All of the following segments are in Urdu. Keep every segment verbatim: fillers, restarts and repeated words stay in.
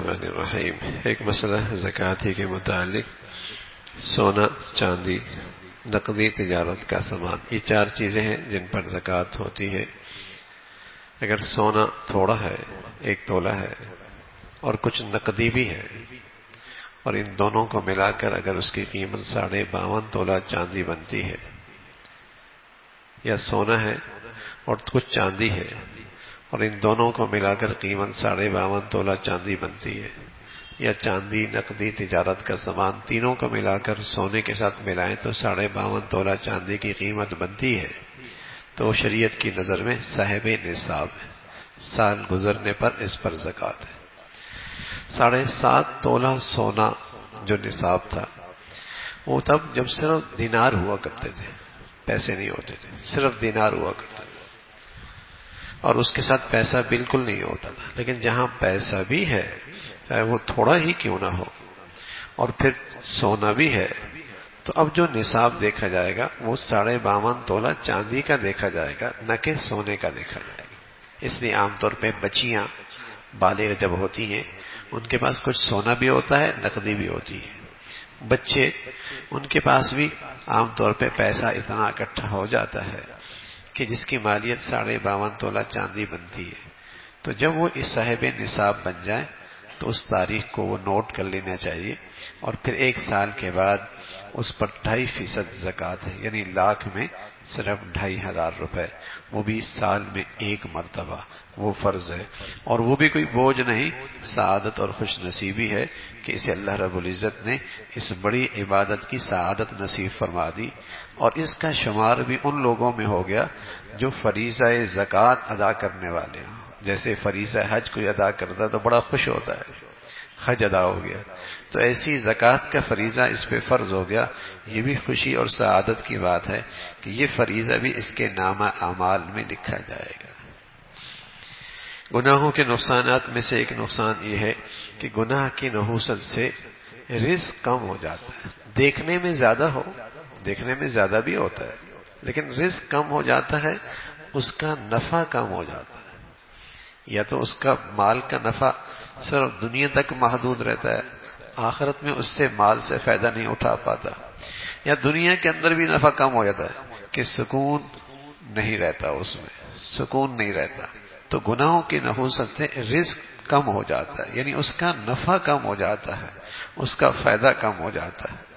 الرحمن الرحیم. ایک مسئلہ زکوٰۃ کے متعلق. سونا، چاندی، نقدی تجارت کا سامان، یہ چار چیزیں ہیں جن پر زکوٰۃ ہوتی ہے. اگر سونا تھوڑا ہے، ایک تولہ ہے، اور کچھ نقدی بھی ہے، اور ان دونوں کو ملا کر اگر اس کی قیمت ساڑھے باون تولہ چاندی بنتی ہے، یا سونا ہے اور کچھ چاندی ہے اور ان دونوں کو ملا کر قیمت ساڑھے باون تولہ چاندی بنتی ہے، یا چاندی، نقدی تجارت کا سامان تینوں کو ملا کر سونے کے ساتھ ملائیں تو ساڑھے باون تولہ چاندی کی قیمت بنتی ہے، تو شریعت کی نظر میں صاحب نصاب ہے. سال گزرنے پر اس پر زکوٰۃ ہے. ساڑھے سات تولہ سونا جو نصاب تھا، وہ تب جب صرف دینار ہوا کرتے تھے، پیسے نہیں ہوتے تھے، صرف دینار ہوا کرتے تھے، اور اس کے ساتھ پیسہ بالکل نہیں ہوتا تھا. لیکن جہاں پیسہ بھی ہے، چاہے وہ تھوڑا ہی کیوں نہ ہو، اور پھر سونا بھی ہے، تو اب جو نصاب دیکھا جائے گا وہ ساڑھے باون تولہ چاندی کا دیکھا جائے گا، نہ کہ سونے کا دیکھا جائے گا. اس لیے عام طور پہ بچیاں بالغ جب ہوتی ہیں، ان کے پاس کچھ سونا بھی ہوتا ہے، نقدی بھی ہوتی ہے. بچے، ان کے پاس بھی عام طور پہ پیسہ اتنا اکٹھا ہو جاتا ہے کہ جس کی مالیت ساڑھے باون تولہ چاندی بنتی ہے. تو جب وہ اس صاحب نصاب بن جائے تو اس تاریخ کو وہ نوٹ کر لینا چاہیے، اور پھر ایک سال کے بعد اس پر ڈھائی فیصد زکوٰۃ ہے، یعنی لاکھ میں صرف ڈھائی ہزار روپے، وہ بھی سال میں ایک مرتبہ، وہ فرض ہے. اور وہ بھی کوئی بوجھ نہیں، سعادت اور خوش نصیبی ہے کہ اسے اللہ رب العزت نے اس بڑی عبادت کی سعادت نصیب فرما دی. اور اس کا شمار بھی ان لوگوں میں ہو گیا جو فریضہ زکوٰۃ ادا کرنے والے ہیں. جیسے فریضہ حج کوئی ادا کرتا ہے تو بڑا خوش ہوتا ہے، حج ادا ہو گیا، تو ایسی زکوٰۃ کا فریضہ اس پہ فرض ہو گیا. یہ بھی خوشی اور سعادت کی بات ہے کہ یہ فریضہ بھی اس کے نامہ اعمال میں لکھا جائے گا. گناہوں کے نقصانات میں سے ایک نقصان یہ ہے کہ گناہ کی نحوست سے رزق کم ہو جاتا ہے. دیکھنے میں زیادہ ہو، دیکھنے میں زیادہ بھی ہوتا ہے، لیکن رزق کم ہو جاتا ہے، اس کا نفع کم ہو جاتا ہے. یا تو اس کا مال کا نفع صرف دنیا تک محدود رہتا ہے، آخرت میں اس سے مال سے فائدہ نہیں اٹھا پاتا، یا دنیا کے اندر بھی نفع کم ہو جاتا ہے کہ سکون نہیں رہتا، اس میں سکون نہیں رہتا. تو گناہوں کی نحوست سے رزق کم ہو جاتا ہے، یعنی اس کا نفع کم ہو جاتا ہے، اس کا فائدہ کم ہو جاتا ہے.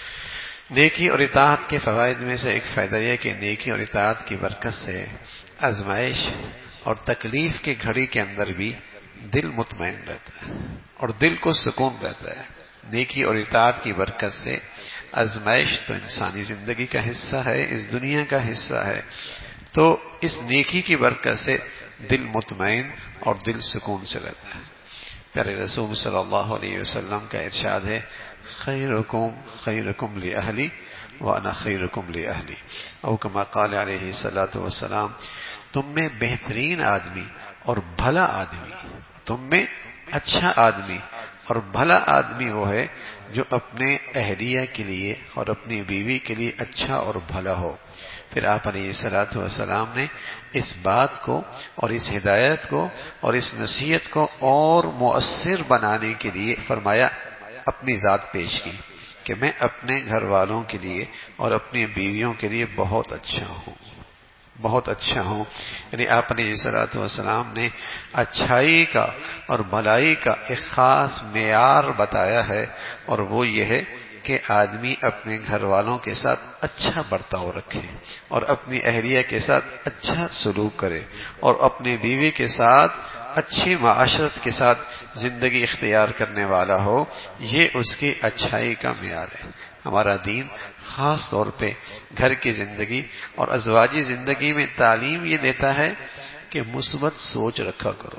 نیکی اور اطاعت کے فوائد میں سے ایک فائدہ یہ کہ نیکی اور اطاعت کی برکت سے آزمائش اور تکلیف کی گھڑی کے اندر بھی دل مطمئن رہتا ہے اور دل کو سکون رہتا ہے. نیکی اور اطاعت کی برکت سے آزمائش تو انسانی زندگی کا حصہ ہے، اس دنیا کا حصہ ہے، تو اس نیکی کی برکت سے دل مطمئن اور دل سکون سے رہتا ہے. پیارے رسول صلی اللہ علیہ وسلم کا ارشاد ہے، خیرکم خیرکم لأہلی وانا خیرکم لأہلی، او کما قال علیہ الصلوۃ والسلام. تم میں بہترین آدمی اور بھلا آدمی، تم میں اچھا آدمی اور بھلا آدمی وہ ہے جو اپنے اہلیہ کے لیے اور اپنی بیوی کے لیے اچھا اور بھلا ہو. پھر آپ علیہ الصلوۃ والسلام نے اس بات کو اور اس ہدایت کو اور اس نصیحت کو اور مؤثر بنانے کے لیے فرمایا، اپنی ذات پیش کی کہ میں اپنے گھر والوں کے لیے اور اپنی بیویوں کے لیے بہت اچھا ہوں، بہت اچھا ہوں. یعنی آپ نے صلوات و سلام نے اچھائی کا اور بھلائی کا ایک خاص معیار بتایا ہے، اور وہ یہ ہے کہ آدمی اپنے گھر والوں کے ساتھ اچھا برتاؤ رکھے اور اپنی اہلیہ کے ساتھ اچھا سلوک کرے اور اپنی بیوی کے ساتھ اچھی معاشرت کے ساتھ زندگی اختیار کرنے والا ہو. یہ اس کی اچھائی کا معیار ہے. ہمارا دین خاص طور پہ گھر کی زندگی اور ازواجی زندگی میں تعلیم یہ دیتا ہے کہ مثبت سوچ رکھا کرو.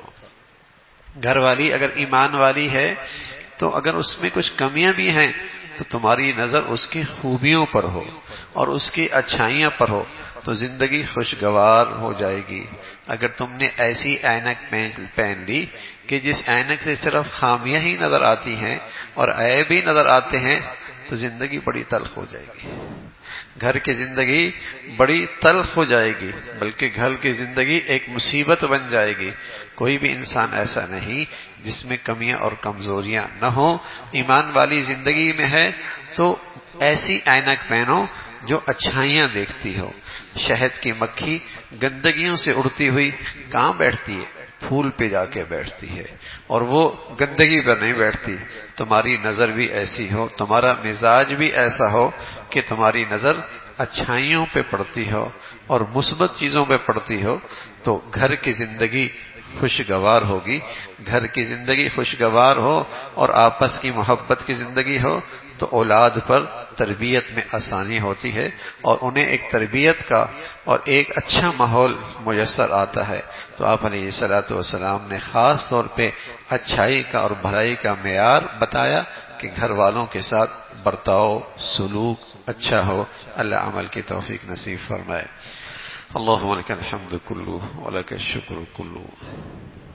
گھر والی اگر ایمان والی ہے تو اگر اس میں کچھ کمیاں بھی ہیں تو تمہاری نظر اس کی خوبیوں پر ہو اور اس کی اچھائیاں پر ہو تو زندگی خوشگوار ہو جائے گی. اگر تم نے ایسی اینک پہن لی کہ جس اینک سے صرف خامیاں ہی نظر آتی ہیں اور عیب ہی نظر آتے ہیں تو زندگی بڑی تلخ ہو جائے گی. گھر کی زندگی بڑی تلخ ہو جائے گی، بلکہ گھر کی زندگی ایک مصیبت بن جائے گی۔ کوئی بھی انسان ایسا نہیں جس میں کمیاں اور کمزوریاں نہ ہوں۔ ایمان والی زندگی میں ہے تو ایسی اینک پہنو جو اچھائیاں دیکھتی ہو۔ شہد کی مکھی گندگیوں سے اڑتی ہوئی کہاں بیٹھتی ہے؟ پھول پہ جا کے بیٹھتی ہے، اور وہ گندگی پر نہیں بیٹھتی۔ تمہاری نظر بھی ایسی ہو، تمہارا مزاج بھی ایسا ہو کہ تمہاری نظر اچھائیوں پہ پڑتی ہو اور مثبت چیزوں پہ پڑتی ہو، تو گھر کی زندگی خوشگوار ہوگی۔ گھر کی زندگی خوشگوار ہو اور آپس کی محبت کی زندگی ہو تو اولاد پر تربیت میں آسانی ہوتی ہے، اور انہیں ایک تربیت کا اور ایک اچھا ماحول میسر آتا ہے۔ تو آپ علیہ الصلوۃ والسلام نے خاص طور پہ اچھائی کا اور بھلائی کا معیار بتایا کہ گھر والوں کے ساتھ برتاؤ سلوک اچھا ہو۔ اللہ عمل کی توفیق نصیب فرمائے۔ اللهم لك الحمد كله ولك الشكر كله۔